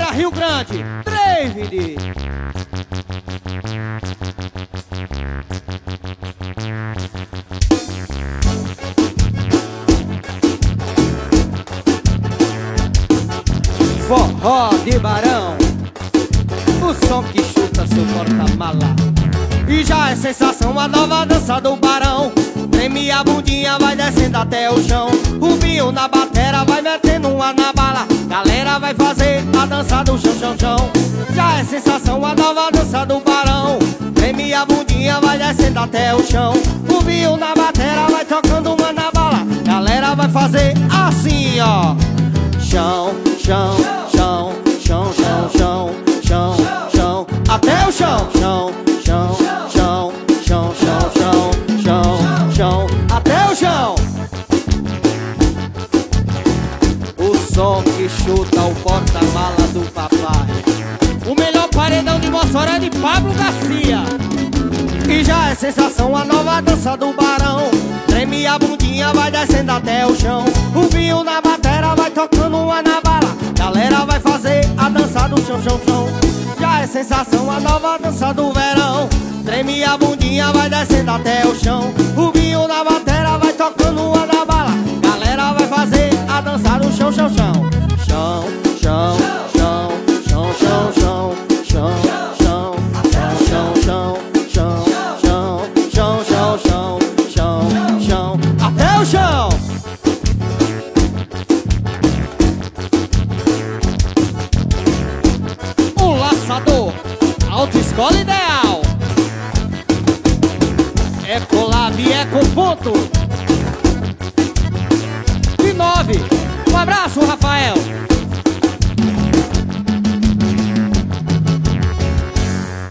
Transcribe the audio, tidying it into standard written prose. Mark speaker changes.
Speaker 1: pra Rio Grande, David. Forró de Barão, o som que chuta seu porta-mala. E já é sensação a nova dança do Barão. Treme a bundinha, vai descendo até o chão. O vinho na batera vai metendo uma na bala. Galera vai fazer a dança do chão, chão, chão. Já é sensação a nova dança do Barão. Treme a bundinha, vai descendo até o chão. O vinho na batera vai tocando uma na bala. Galera vai fazer assim, ó. Chão, chão, chão, chão, chão, chão, chão, chão, até o chão, chão, chão, chão, chão, chão, chão, chão, chão, até o chão. O som que chuta o porta-mala do papai. O melhor paredão de Mossoró é de Pablo Garcia. E já é sensação a nova dança do Barão. Treme a bundinha, vai descendo até o chão. O vinho na batera vai tocando uma na bala. Galera vai fazer a dança do chão, chão, chão. Já é sensação a nova dança do verão. Treme a bundinha, vai descendo até o chão. O vinho na batera vai tocando uma na bala. Galera vai fazer a dança do chão, chão, chão. Chão, chão, chão, chão, chão, chão, chão, chão, chão, chão, chão, chão, chão, chão, chão, chão, chão, até o chão. O laçador, autoescola ideal. Ecolab, Ecoponto. De 9. Um abraço, Rafael.